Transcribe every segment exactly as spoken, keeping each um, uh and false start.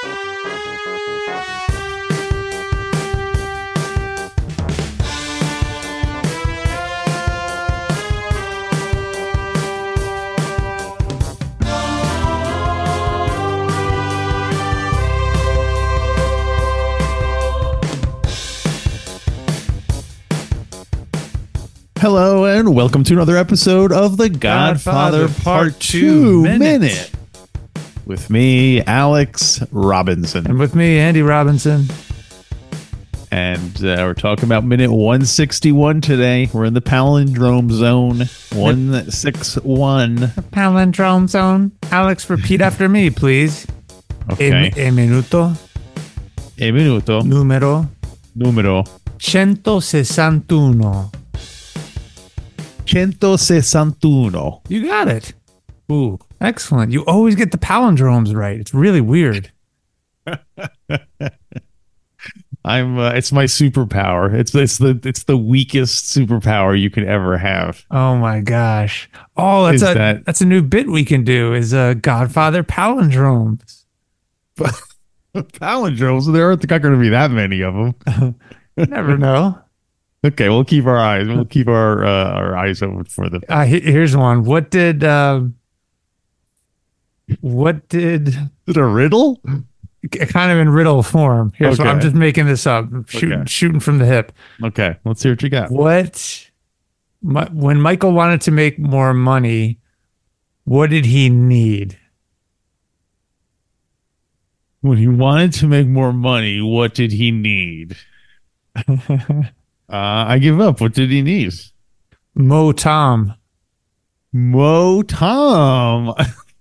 Hello and welcome to another episode of The Godfather, Godfather Part two Minute. Minute with me, Alex Robinson. And with me, Andy Robinson. And uh, we're talking about minute one sixty-one today. We're in the palindrome zone. one sixty-one. The palindrome zone. Alex, repeat after me, please. Okay. E, e minuto. E minuto. Numero. Numero. centosessantuno. centosessantuno. You got it. Ooh, excellent. You always get the palindromes right. It's really weird. I'm. Uh, it's my superpower. It's it's the it's the weakest superpower you can ever have. Oh my gosh. Oh, that's Is a that, that's a new bit we can do. Is a Godfather palindromes. Palindromes. There aren't going to be that many of them. You never know. Okay, we'll keep our eyes. We'll keep our uh, our eyes open for them. Uh, here's one. What did uh, what did Is it a riddle? Kind of in riddle form. Here's Okay. what I'm just making this up. Shooting Okay. shooting from the hip. Okay, let's see what you got. What my, when Michael wanted to make more money, what did he need? When he wanted to make more money, what did he need? Uh, I give up. What did he need? Mo Tom. Mo Tom.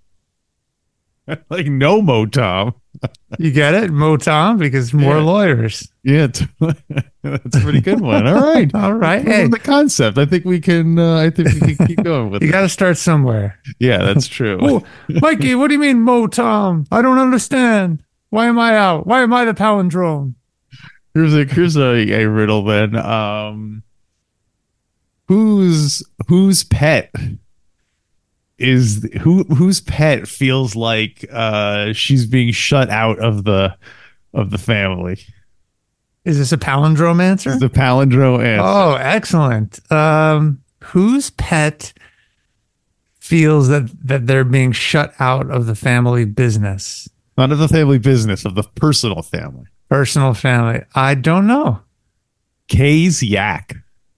Like no Mo Tom. You get it? Mo Tom, because more Yeah. lawyers. Yeah, it's, that's a pretty good one. All right. All right. Hey. Hey, The concept. I think we can. Uh, I think we can keep going with you it. got to start somewhere. Yeah, that's true. Oh, Mikey, what do you mean Mo Tom? I don't understand. Why am I out? Why am I the palindrome? Here's a here's a, a riddle then. Um, whose whose pet is who whose pet feels like uh she's being shut out of the of the family? Is this a palindrome answer? The palindrome answer. Oh, excellent. Um, whose pet feels that, that they're being shut out of the family business? Not of the family business, of the personal family. Personal family. I don't know. Kay's yak.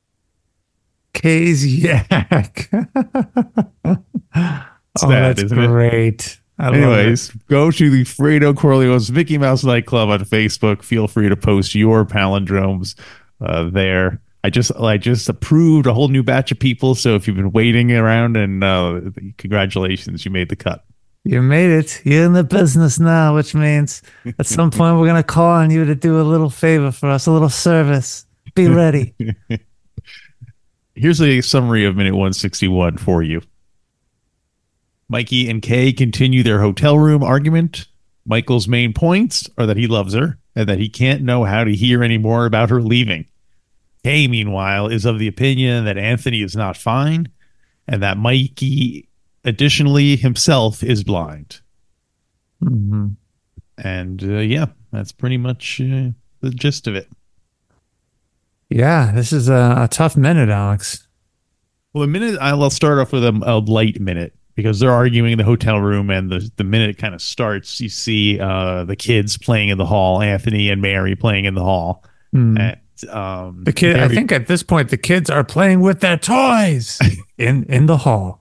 Kay's yak. oh, sad, that's isn't it? great. I Anyways, love go to the Fredo Corleone's Mickey Mouse Nightclub on Facebook. Feel free to post your palindromes uh, there. I just I just approved a whole new batch of people. So if you've been waiting around, and uh, congratulations, you made the cut. it. You made it. You're in the business now, which means at some point we're going to call on you to do a little favor for us, a little service. Be ready. Here's a summary of minute one sixty-one for you. Mikey and Kay continue their hotel room argument. Michael's main points are that he loves her and that he can't know how to hear any more about her leaving. Kay, meanwhile, is of the opinion that Anthony is not fine and that Mikey, additionally, himself is blind. Mm-hmm. And uh, yeah, that's pretty much uh, the gist of it. Yeah, this is a, a tough minute, Alex. Well, the minute I'll start off with a, a light minute because they're arguing in the hotel room, and the the minute it kind of starts, you see uh, the kids playing in the hall, Anthony and Mary playing in the hall. Mm. And, um, The kid. Mary, I think at this point the kids are playing with their toys in in the hall.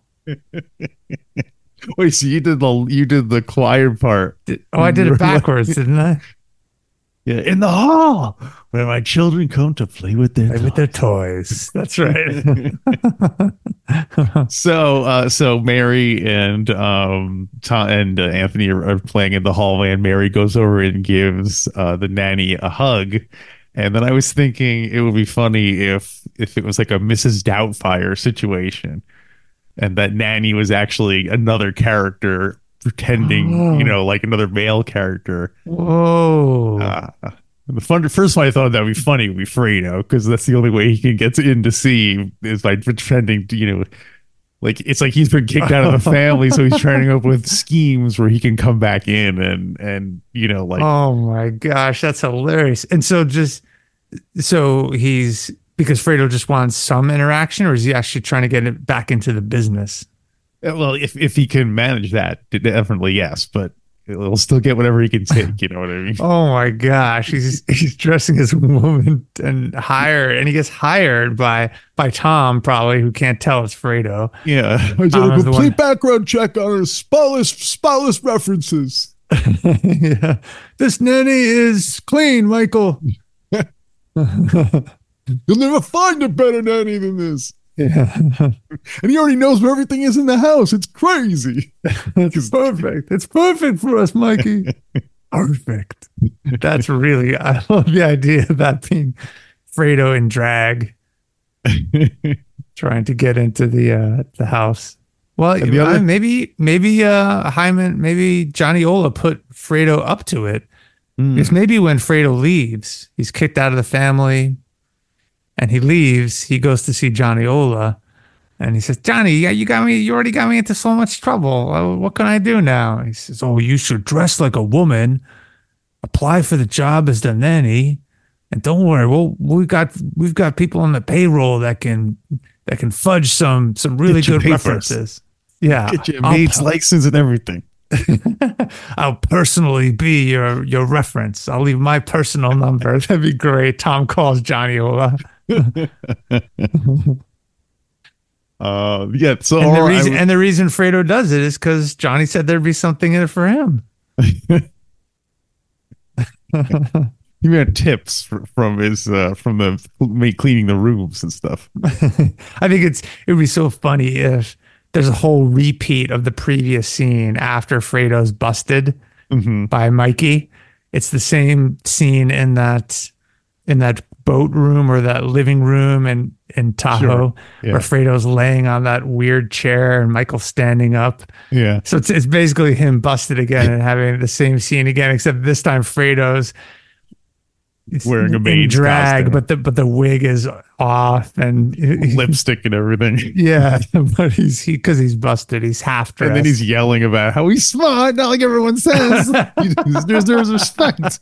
Wait, so you did the you did the choir part? Did, oh, I did it backwards, didn't I? Yeah, in the hall where my children come to play with their Play with their toys. That's right. So, uh, so Mary and um, Tom and uh, Anthony are, are playing in the hallway, and Mary goes over and gives uh, the nanny a hug. And then I was thinking it would be funny if if it was like a Missus Doubtfire situation, and that nanny was actually another character pretending, Oh. you know, like another male character. Whoa. Uh, the fun, first one I thought that would be funny would be Fredo, because that's the only way he can get in to see is by pretending to, you know, Like it's like he's been kicked out of the family, so he's trying to come up with schemes where he can come back in and and you know like Oh my gosh, that's hilarious. And so just so he's because Fredo just wants some interaction, or is he actually trying to get it back into the business? well if if he can manage that, definitely yes, but he'll still get whatever he can take. You know what I mean? Oh my gosh, he's he's dressing as a woman and hired, and he gets hired by by Tom, probably, who can't tell it's Fredo. Yeah, I did Tom a is the complete one- background check on her spotless spotless references. Yeah. This nanny is clean, Michael. You'll never find a better nanny than this. Yeah. And he already knows where everything is in the house. It's crazy. It's perfect. It's perfect for us, Mikey. Perfect. That's really, I love the idea of that being Fredo in drag, trying to get into the uh, the house. Well, And the other- I- maybe maybe uh, Hyman, maybe Johnny Ola put Fredo up to it. Mm. Because maybe when Fredo leaves, he's kicked out of the family, and he leaves. He goes to see Johnny Ola, and he says, "Johnny, yeah, you got me. You already got me into so much trouble. Uh, What can I do now?" He says, "Oh, you should dress like a woman, apply for the job as the nanny, and don't worry. We'll we got we've got people on the payroll that can that can fudge some some really Get your good papers. references. Yeah, Get your I'll- maid's license and everything. I'll personally be your your reference. I'll leave my personal number. That'd be great." Tom calls Johnny Ola. Uh, yeah. So And the, or I reason, would- and the reason Fredo does it is because Johnny said there'd be something in it for him. he had tips fr- from his uh, from the maid cleaning the rooms and stuff. I think it's it would be so funny if there's a whole repeat of the previous scene after Fredo's busted Mhm. by Mikey. It's the same scene in that in that boat room or that living room in, in Tahoe Sure. Yeah. where Fredo's laying on that weird chair and Michael's standing up. Yeah. So it's, it's basically him busted again and having the same scene again, except this time Fredo's Wearing a in maid's drag, costume. but the but the wig is off and he- Lipstick and everything. yeah, but he's he because he's busted. He's half dressed. And then he's yelling about how he's smart, not like everyone says. He deserves respect.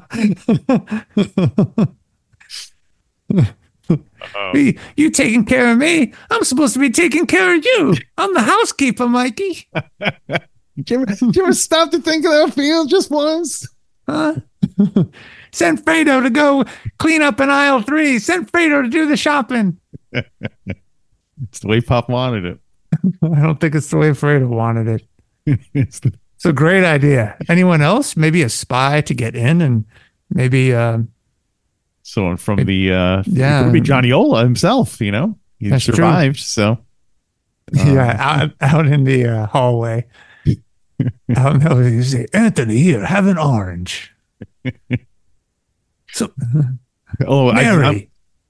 "Hey, you taking care of me? I'm supposed to be taking care of you. I'm the housekeeper, Mikey. Did you, ever, did you ever stop to think of that field just once? Huh? Send Fredo to go clean up in aisle three. Send Fredo to do the shopping." It's the way Pop wanted it. I don't think it's the way Fredo wanted it. It's the, It's a great idea. Anyone else? Maybe a spy to get in, and maybe uh, someone from the uh Yeah. it could be Johnny Ola himself, you know. He That's true. survived, so yeah, out, out in the uh, hallway. Out in the hallway, you say, "Anthony, here, have an orange." So, oh I, I'm, Mary,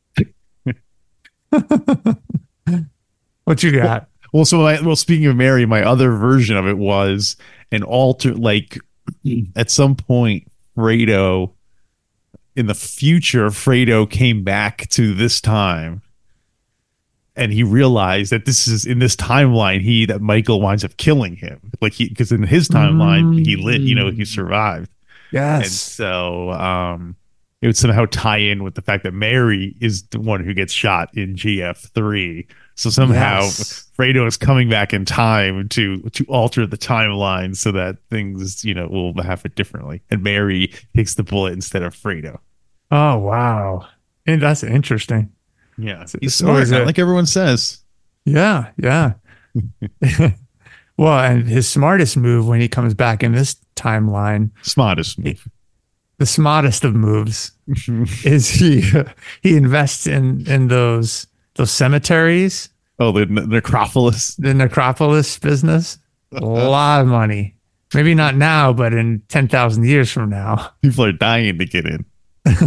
what you got? well so I, well speaking of Mary, my other version of it was an alter like at some point Fredo in the future Fredo came back to this time and he realized that this is in this timeline he that Michael winds up killing him, like he because in his timeline he lit, you know, he survived. And Yes. so um it would somehow tie in with the fact that Mary is the one who gets shot in G F three. So somehow Yes. Fredo is coming back in time to to alter the timeline so that things, you know, will happen differently. And Mary takes the bullet instead of Fredo. Oh, wow. And that's interesting. Yeah. it's He's smart, always not a- like everyone says. Yeah, yeah. Well, and his smartest move when he comes back in this timeline, Smartest move. the smartest of moves, is he he invests in in those those cemeteries, Oh, the ne- necropolis. the necropolis business. A lot of money. Maybe not now, but in ten thousand years from now. People are dying to get in.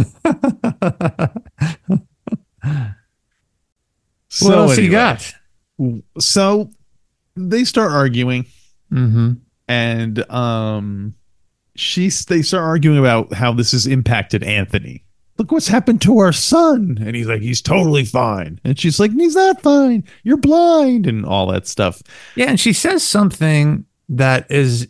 What else you anyway. got? So they start arguing, Mm-hmm. and um, she's they start arguing about how this has impacted Anthony. look what's happened to our son. And he's like, he's totally fine. And she's like, he's not fine. You're blind and all that stuff. Yeah, and she says something that is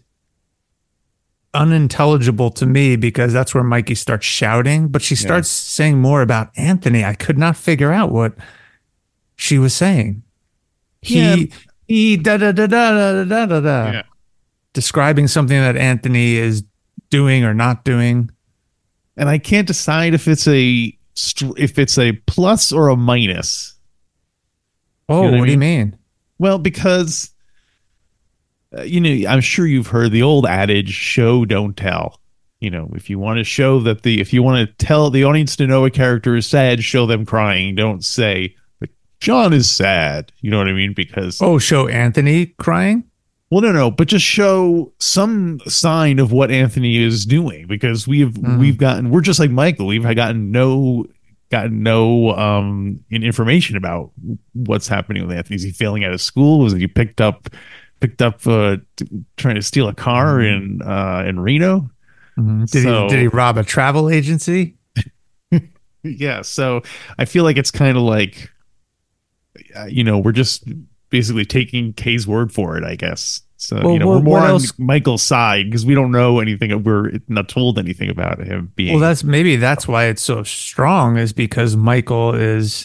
unintelligible to me because that's where Mikey starts shouting, but she starts yeah. saying more about Anthony. I could not figure out what she was saying. He yeah. he da da da da da da da da. Yeah. Describing something that Anthony is doing or not doing. And I can't decide if it's a if it's a plus or a minus. Oh, you know what, what do you mean? Well, because uh, you know, I'm sure you've heard the old adage, show, don't tell. You know, if you want to show that the, if you want to tell the audience to know a character is sad, show them crying. Don't say, but John is sad. You know what I mean? Because. Oh, show Anthony crying? Well, no, no, but just show some sign of what Anthony is doing because we've, mm. we've gotten, we're just like Michael. We've gotten no, gotten no um, information about what's happening with Anthony. Is he failing out of school? Was he picked up? Picked up uh, t- trying to steal a car in uh, in Reno. Mm-hmm. Did so, he did he rob a travel agency? Yeah, so I feel like it's kind of like, uh, you know, we're just basically taking Kay's word for it, I guess. So well, you know, what, we're more on else? Michael's side because we don't know anything. We're not told anything about him being. Well, that's maybe that's why it's so strong is because Michael is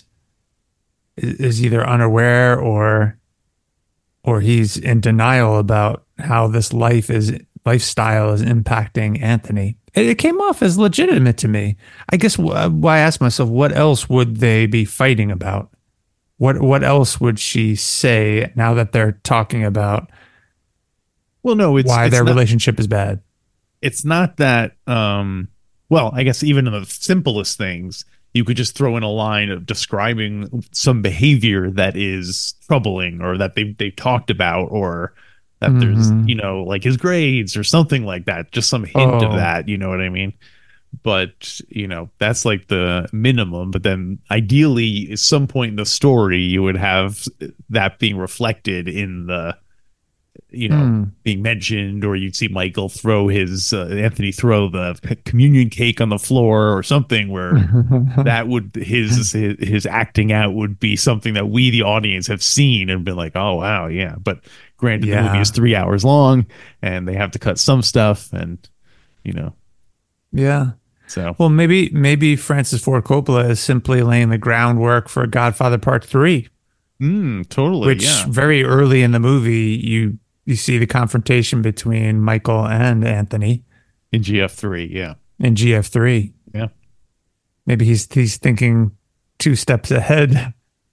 is either unaware or. or he's in denial about how this life is lifestyle is impacting Anthony. It, it came off as legitimate to me. I guess why I asked myself, what else would they be fighting about? What what else would she say now that they're talking about? Well, no, it's why it's their not, relationship is bad. It's not that. Um, well, I guess even in the simplest things. You could just throw in a line of describing some behavior that is troubling or that they they talked about or that mm-hmm. there's, you know, like his grades or something like that. Just some hint oh. of that. You know what I mean? But, you know, that's like the minimum. But then ideally, at some point in the story, you would have that being reflected in the, you know, mm. being mentioned, or you'd see Michael throw his uh, Anthony throw the communion cake on the floor or something where that would his, his his acting out would be something that we the audience have seen and been like, oh wow, yeah. But granted, yeah. the movie is three hours long and they have to cut some stuff, and you know, yeah. So well, maybe maybe Francis Ford Coppola is simply laying the groundwork for Godfather Part Three. Mm, totally, which yeah. very early in the movie you. You see the confrontation between Michael and Anthony in G F three, yeah. In G F three, yeah. Maybe he's he's thinking two steps ahead.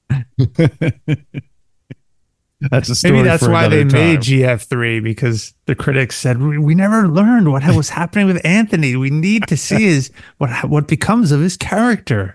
That's a story. Maybe that's for why they time. made G F three because the critics said we, we never learned what was happening with Anthony. We need to see his what what becomes of his character.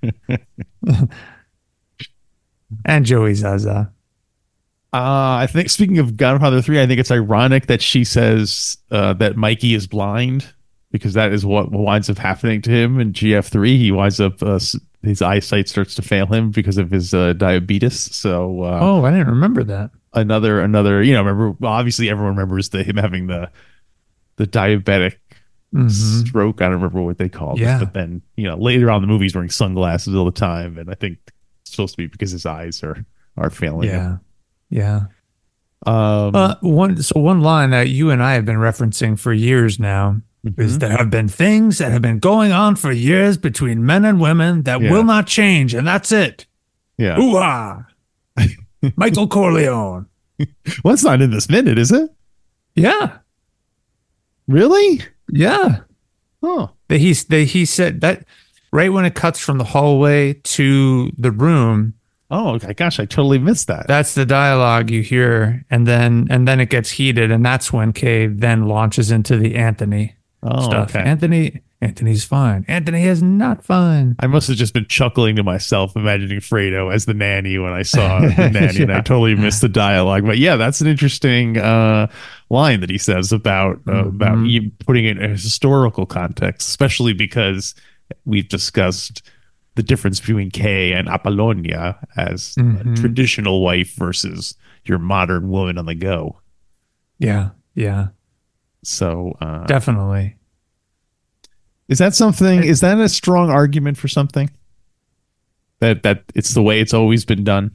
And Joey Zaza. Uh, I think speaking of Godfather three, I think it's ironic that she says uh, that Mikey is blind because that is what winds up happening to him in G F three. He winds up uh, his eyesight starts to fail him because of his uh, diabetes. So uh, oh, I didn't remember that. Another another you know remember obviously everyone remembers the him having the the diabetic mm-hmm. stroke. I don't remember what they called yeah. it, but then you know later on in the movie he's wearing sunglasses all the time, and I think it's supposed to be because his eyes are are failing yeah. him. Yeah. Um, uh, one so one line that you and I have been referencing for years now mm-hmm. is there have been things that have been going on for years between men and women that yeah. will not change, and that's it. Yeah. Ooh-ah. Michael Corleone. Well, it's not in this minute, is it? Yeah. Really? Yeah. Oh. That he that he said that right when it cuts from the hallway to the room. Oh, okay. Gosh, I totally missed that. That's the dialogue you hear, and then and then it gets heated, and that's when Kay then launches into the Anthony oh, stuff. Okay. Anthony, Anthony's fine. Anthony is not fine. I must have just been chuckling to myself, imagining Fredo as the nanny when I saw the nanny, yeah. and I totally missed the dialogue. But yeah, that's an interesting uh, line that he says about uh, mm-hmm. about putting it in a historical context, especially because we've discussed the difference between Kay and Apollonia as mm-hmm. a traditional wife versus your modern woman on the go. Yeah, yeah. So uh, definitely. Is that something? Is that a strong argument for something? That that it's the way it's always been done.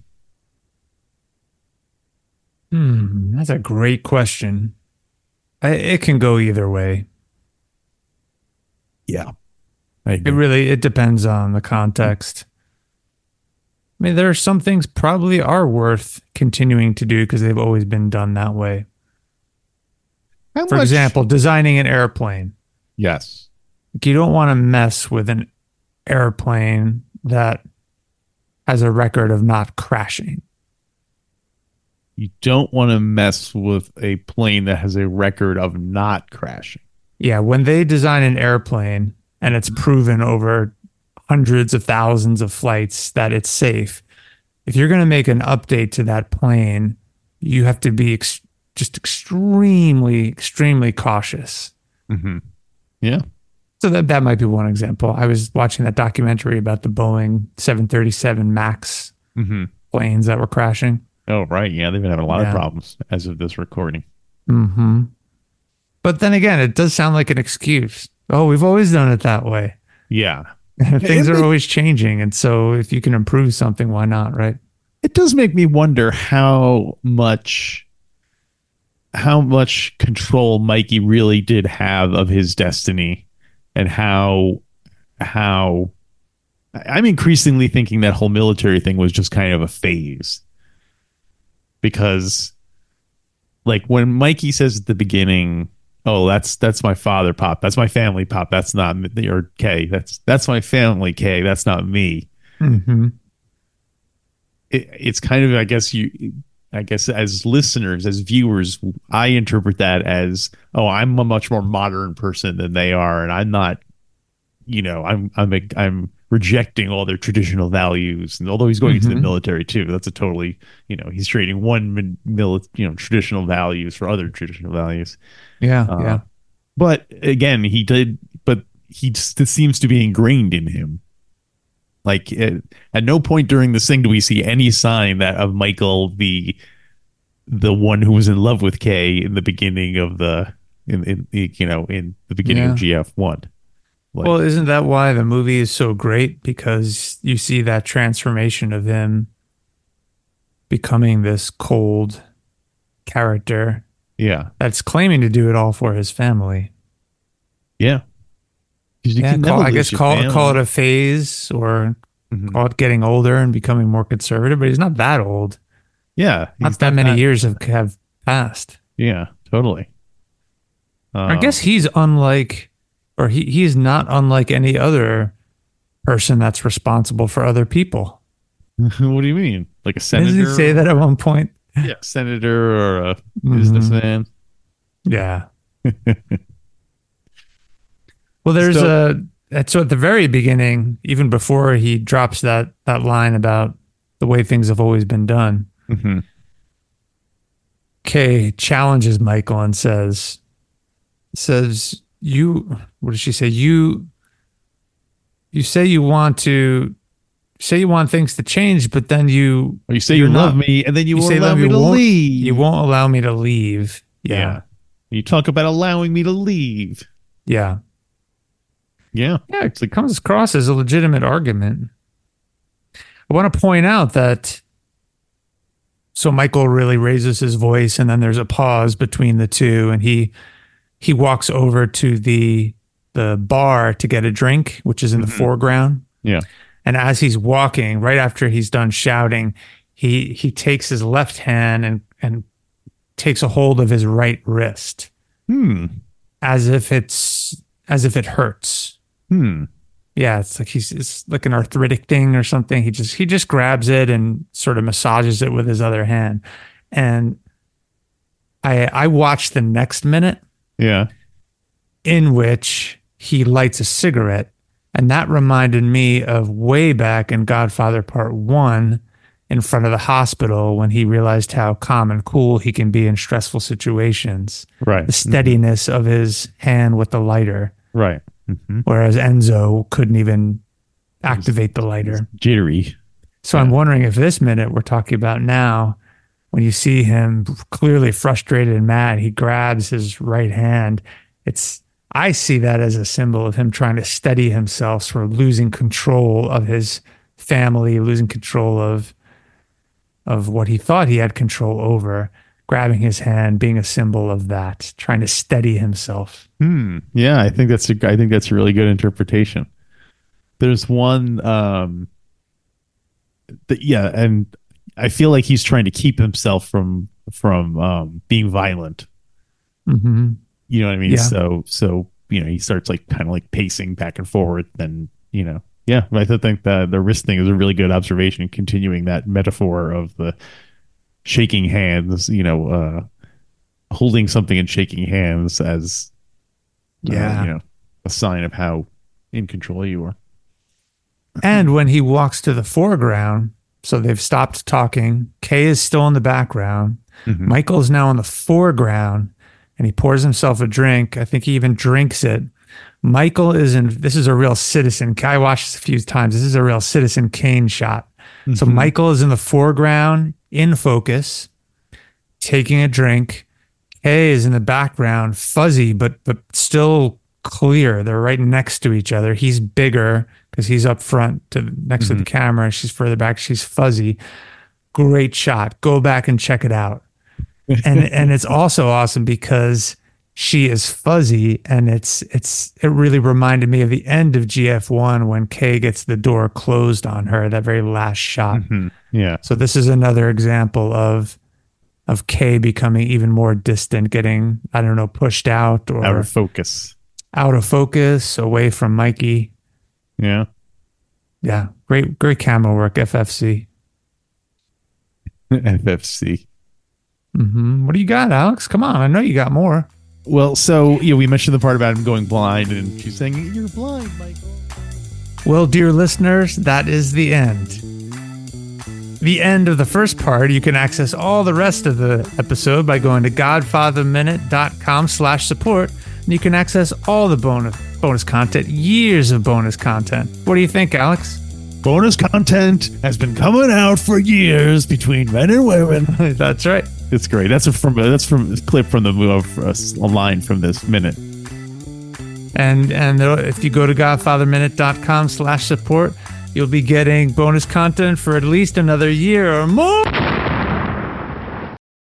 Hmm, that's a great question. I, it can go either way. Yeah, I It agree. really it depends on the context. I mean, there are some things probably are worth continuing to do because they've always been done that way. How For much? example, designing an airplane. Yes. You don't want to mess with an airplane that has a record of not crashing. You don't want to mess with a plane that has a record of not crashing. Yeah, when they design an airplane and it's proven over hundreds of thousands of flights that it's safe, if you're going to make an update to that plane, you have to be ex- just extremely, extremely cautious. Mm-hmm. Yeah. So that, that might be one example. I was watching that documentary about the Boeing seven thirty-seven MAX Mm-hmm. planes that were crashing. Oh, right. Yeah, they've been having a lot Yeah. of problems as of this recording. Mm-hmm. But then again, it does sound like an excuse. Oh, we've always done it that way. Yeah. Things And are it- always changing. And so if you can improve something, why not, right? It does make me wonder how much how much control Mikey really did have of his destiny, and how how I'm increasingly thinking that whole military thing was just kind of a phase. Because like when Mikey says at the beginning, "Oh, that's that's my father, Pop. That's my family, Pop. That's not me," or K. That's that's my family, K. That's not me. Mm-hmm. It, it's kind of, I guess you, I guess as listeners, as viewers, I interpret that as, oh, I'm a much more modern person than they are, and I'm not, you know, I'm I'm a, I'm rejecting all their traditional values. And although he's going into the Mhm. military too, that's a totally, you know, he's trading one mil- mili- you know, traditional values for other traditional values. Yeah. Uh, yeah. But again, he did, but he just seems to be ingrained in him. Like at, at no point during this thing do we see any sign that of Michael, the the one who was in love with Kay in the beginning of the in, in you know in the beginning Yeah. of G F one. Like, Well, isn't that why the movie is so great? Because you see that transformation of him becoming this cold character yeah, that's claiming to do it all for his family. yeah. 'Cause you Yeah, can call, never I lose guess your call family. call it a phase or Mhm. call it getting older and becoming more conservative, but he's not that old. Yeah, Not he's that many that- years have, have passed. Yeah, totally. I Um, guess he's unlike, or he, he's not unlike any other person that's responsible for other people. what do you mean? Like a Didn't senator? he say that at one point? Yeah, senator or a Mhm. businessman. Yeah. Well, there's So- a, so at the very beginning, even before he drops that, that line about the way things have always been done, hmm Kay challenges Michael and says, says, you, what does she say? You, you say you want to, say you want things to change, but then you, Or you say you're you love not- me, and then you, you won't say allow love me you to won't- leave. you won't allow me to leave. Yeah. Yeah. You talk about allowing me to leave. Yeah. Yeah. Yeah. It comes across as a legitimate argument. I want to point out that so Michael really raises his voice and then there's a pause between the two and he he walks over to the the bar to get a drink, which is in the Mhm. foreground. Yeah. And as he's walking, right after he's done shouting, he he takes his left hand and and takes a hold of his right wrist Hmm. as if it's as if it hurts. Hmm. Yeah, it's like he's it's like an arthritic thing or something. He just he just grabs it and sort of massages it with his other hand. And I I watched the next minute Yeah. in which he lights a cigarette, and that reminded me of way back in Godfather Part One, in front of the hospital when he realized how calm and cool he can be in stressful situations. Right. The steadiness of his hand with the lighter, Right. Mm-hmm. whereas Enzo couldn't even activate the lighter. Jittery. So Yeah. I'm wondering if this minute we're talking about now, when you see him clearly frustrated and mad, he grabs his right hand. It's I see that as a symbol of him trying to steady himself, sort of losing control of his family, losing control of of what he thought he had control over, grabbing his hand, being a symbol of that, trying to steady himself. Hmm. Yeah, I think that's a, I think that's a really good interpretation. There's one, um, that, yeah, and I feel like he's trying to keep himself from from um, being violent. Mm-hmm. You know what I mean? Yeah. So, so you know, he starts like kind of like pacing back and forth, and you know, yeah. I think that the wrist thing is a really good observation, continuing that metaphor of the shaking hands. You know, uh, holding something and shaking hands as, Yeah. uh, you know, a sign of how in control you are. And when he walks to the foreground, so they've stopped talking. Kay is still in the background. Mhm. Michael is now in the foreground, and he pours himself a drink. I think he even drinks it. Michael is in, this is a real Citizen. I watched this a few times. This is a real Citizen Kane shot. So Mhm. Michael is in the foreground, in focus, taking a drink. Kay is in the background, fuzzy, but but still clear. They're right next to each other. He's bigger because he's up front to next to the camera. She's further back. She's fuzzy. Great shot. Go back and check it out. And and it's also awesome because she is fuzzy, and it's it's it really reminded me of the end of G F one when Kay gets the door closed on her, that very last shot. Mhm. Yeah. So this is another example of of Kay becoming even more distant, getting, I don't know, pushed out or Out of focus. out of focus, away from Mikey. Yeah. Yeah, great great camera work, F F C. F F C. Mm-hmm. What do you got, Alex? Come on, I know you got more. Well, so yeah, we mentioned the part about him going blind, and she's saying, "You're blind, Michael." Well, dear listeners, that is the end. The end of the first part. You can access all the rest of the episode by going to godfatherminute.com slash support. And you can access all the bonus bonus content, years of bonus content. What do you think, Alex? Bonus content has been coming out for years between men and women. That's right. It's great. That's a, from that's from a clip from the movie, a line from this minute. And and if you go to godfatherminute.com slash support, you'll be getting bonus content for at least another year or more.